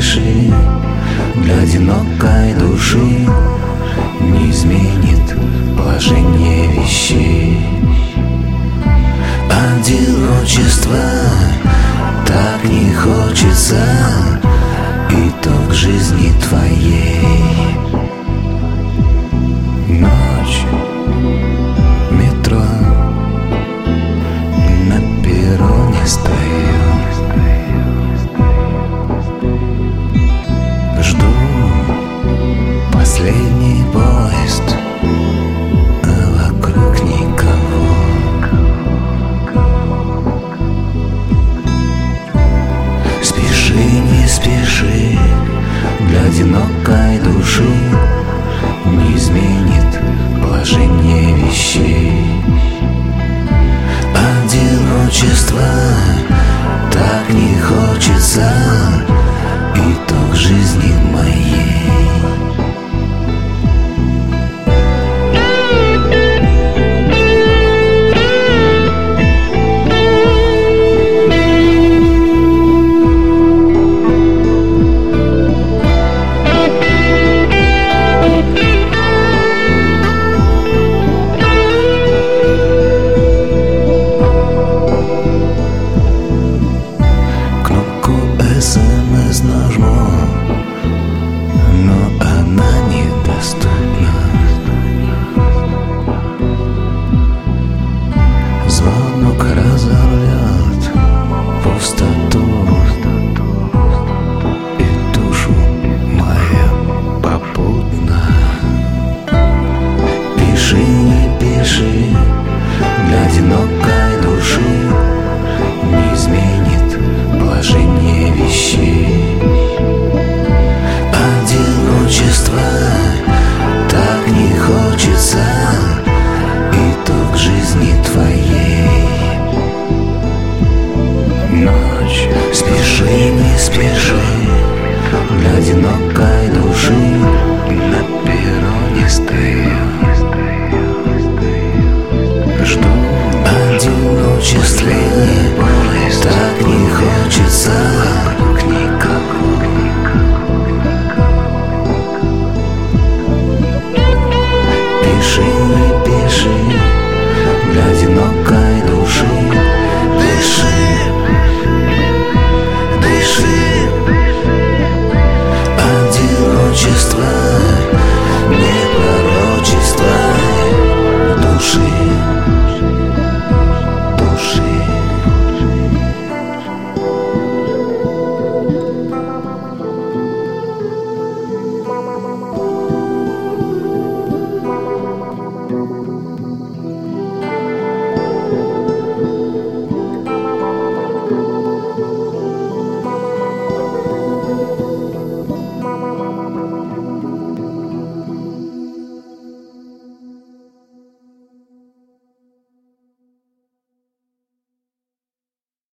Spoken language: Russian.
спеши, для одинокой души не изменит положение вещей. Одиночество так не хочется, итог жизни твоей. Ночь, метро, на перроне стою, жду последний поезд, а вокруг никого. Спеши, не спеши, для одинокой души не изменит положение вещей. Одиночество так не хочется, итог жизни моей. СМС нажму, но она недоступна. Звонок разорвет пустоту и душу мою попутно. Пиши, не пиши, для одинокой души не изменит положение вещей. Одиночество так не хочется, итог жизни твоей. Ночь, спеши, не спеши, для одинокой души